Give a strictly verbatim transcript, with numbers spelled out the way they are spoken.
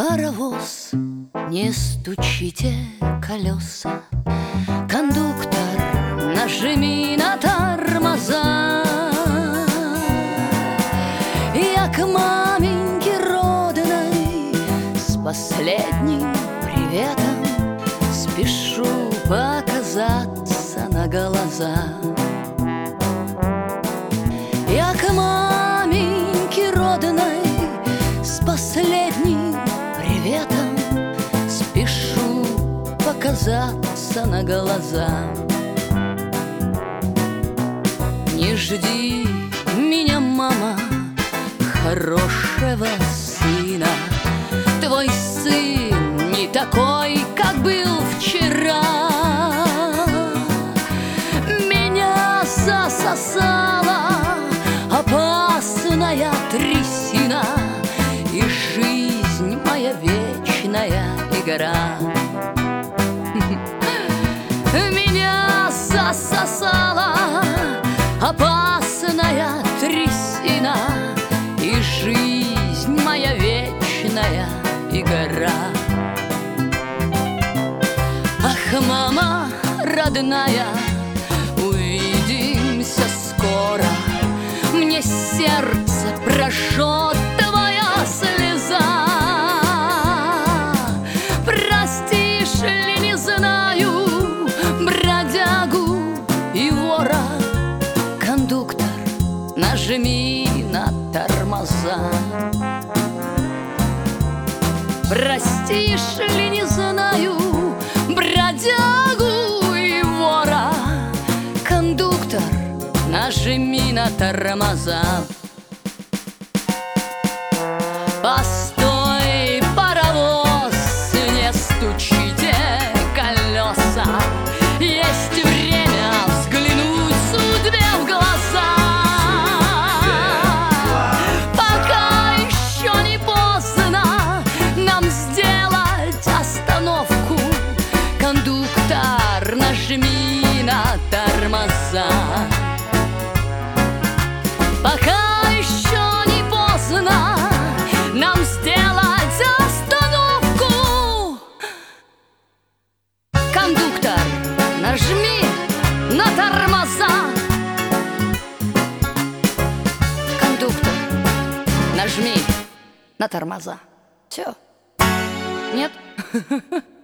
паровоз, не стучите колеса. Кондуктор, нажми на тормоза. Я к маменьке родной с последним приветом спешу показаться на глаза. Я к маменьке родной с последним приветом спешу показаться на глаза. Не жди меня, мама, хорошего сына. Твой сын не такой, как был вчера. Меня засосала опасная трясина, и жизнь моя вечная игра. Меня засосала опасная трясина, и жизнь моя вечная игра. Ах, мама родная, увидимся скоро. Мне сердце прошет твоя слеза. Простишь ли, не знаю, бродягу и вора. Кондуктор, нажми на тормоза. Простишь ли, не знаю, бродягу и вора. Кондуктор, нажми на тормоза. Постой, паровоз, не стучите колеса. Есть время взглянуть судьбе в глаза. Пока еще не поздно нам сделать остановку. Кондуктор, нажми на тормоза. Пока еще не поздно нам сделать остановку. Кондуктор, нажми на тормоза. Кондуктор, нажми на тормоза. Все? Нет?